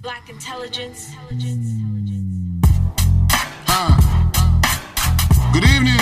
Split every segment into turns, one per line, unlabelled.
Black intelligence.
Good evening.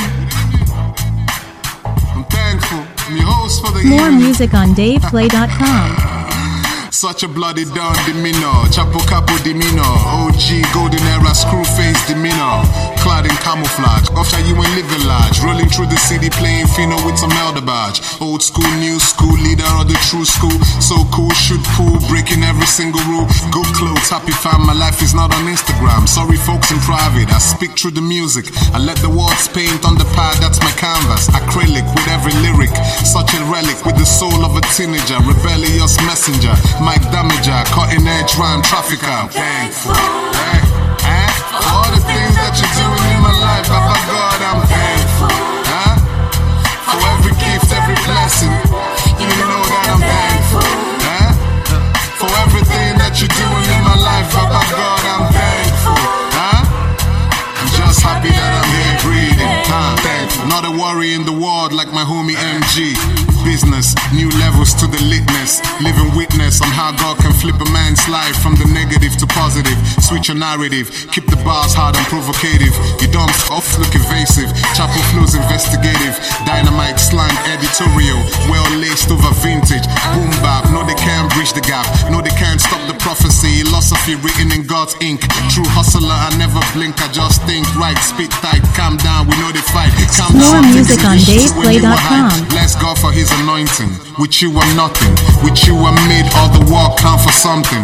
I'm thankful. I'm your host for the
More
evening.
music on DavePlay.com.
Such a bloody Don Dimino, Chapo Capo Dimino, OG Golden Era Screwface Dimino, clad in camouflage, after you ain't living large, rolling through the city playing Fino with some elder badge. Old school, new school, leader of the true school, so cool, shoot pool, breaking every single rule. Go clothes, happy fam, my life is not on Instagram. Sorry folks in private, I speak through the music. I let the words paint on the pad, that's my canvas. Acrylic with every lyric, such a relic with the soul of a teenager, rebellious messenger. Mic damager, cutting edge rhyme trafficker. Thankful, for all the things that you're doing in my life, Papa God, I'm thankful. For every gift, every blessing, you know that I'm thankful. For everything that you're doing in my life, Papa God, I'm thankful. I'm just happy that I'm here breathing. Thankful. Not a worry in the world like my homie MG. Business, new levels to the litness. Living witness on how God can flip a man's life from the negative to positive. Switch your narrative, keep the bars hard and provocative. You don't off look evasive. Chapo flows investigative. Dynamite slang editorial. Well laced over vintage. Boom bap, no they can't bridge the gap. No they can't stop the prophecy. Philosophy written in God's ink. True hustler, I never blink, I just think right. Spit tight, calm down, we know they fight. Calm
More
down,
music on DavePlay.com.
Bless God for his anointing. With you I'm nothing. With you I made all the work count for something.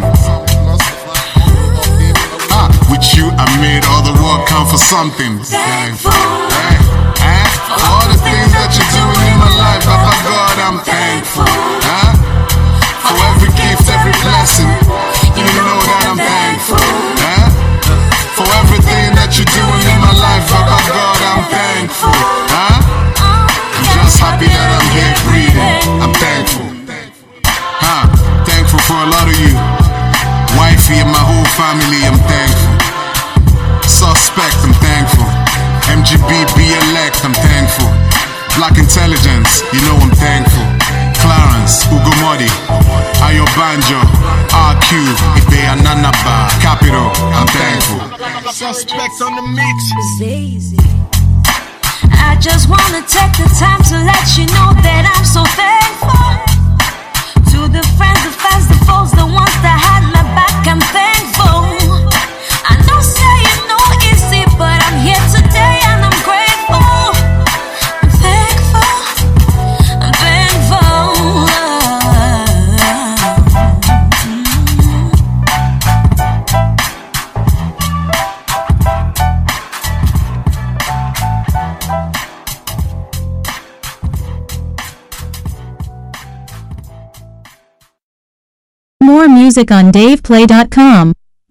With you I made all the work count for something. Thankful. For all the things that you're doing in my life, Papa God, I'm thankful. For every gift, every blessing, you know that I'm thankful. For everything that you're doing in my life, Papa God, I'm thankful. I'm just happy that I'm here breathing. I'm thankful. Thankful for a lot of you. Wifey and my whole family, I'm thankful. Suspect, I'm thankful. MGB elect, I'm thankful. Black intelligence, you know I'm thankful. Clarence, Ugomodi, Ayo Banjo, RQ, Ibe Ananaba, Capital, I'm thankful.
Suspect on the mix.
I just wanna take the time to let you know that I'm so thankful. To the friends, the fans, the foes, the ones that had my back, I'm thankful. I know saying no easy, but I'm here today and I'm grateful. I'm thankful. I'm thankful.
More music on DavePlay.com.